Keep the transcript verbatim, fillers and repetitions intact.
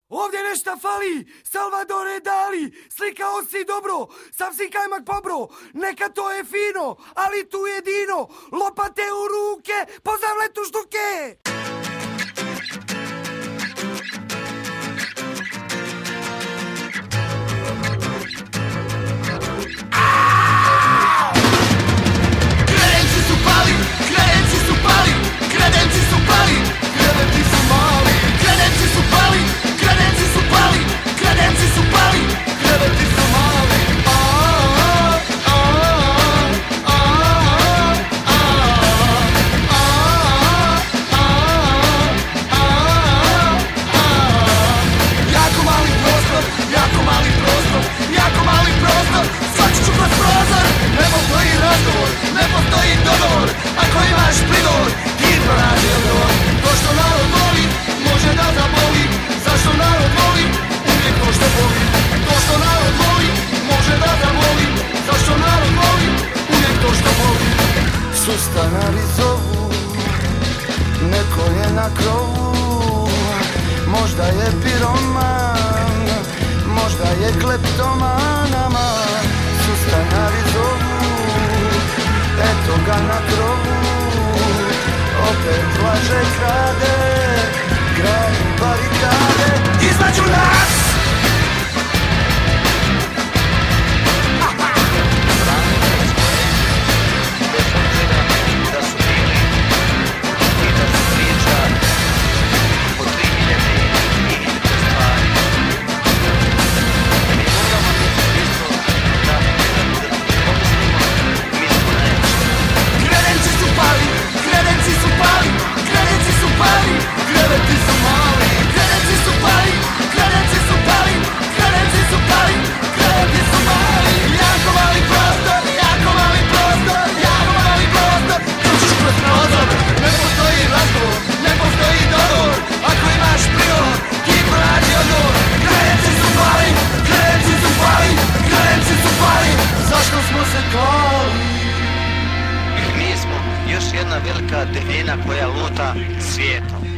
Ovdje nešto fali, Salvadore Dali, slikao si dobro, sam si kajmak pobro, neka to je fino, ali tu jedino, lopate u ruke, po zavletu štuke! Kredenci su pali, kredenci su pali, kredenci su pali, kredenci su mali, kredenci su pali, kredenci su pali, kredenci su pali, kredenci su mali. Jako mali prostor, jako mali prostor, jako mali prostor, svači ću kroz prozor. Ne postoji razgovor, ne postoji dogovor, ako imaš prigovor, ti pronađi odgovor. To što narod voli, može da zaboli, zašto narod voli, uvijek to što voli. To što narod voli, može da zaboli, zašto narod voli, uvijek to što voli. Sustanari zovu, neko je na krovu, možda je piroman, možda je kleptomanama. Sustanari zovu, eto ga na krovu, opet laže, krade, gradi barikade. Između nas! Kredenci su pali, kredenci su pali, kredenci su pali, kredenci su mali, kredenci su pali, kredenci su pali, kredenci su pali, kredenci su mali. Jako mali prostor, jako mali prostor, jako mali prostor, kućiš kroz prozor. Ne postoji razgovor, ne postoji dogovor, ako imaš prigovor, ti pronađi odgovor. Kredenci su pali, kredenci su pali, kredenci su pali, zašto smo se klali? Mi smo još jedna velika debljina koja luta svijetom.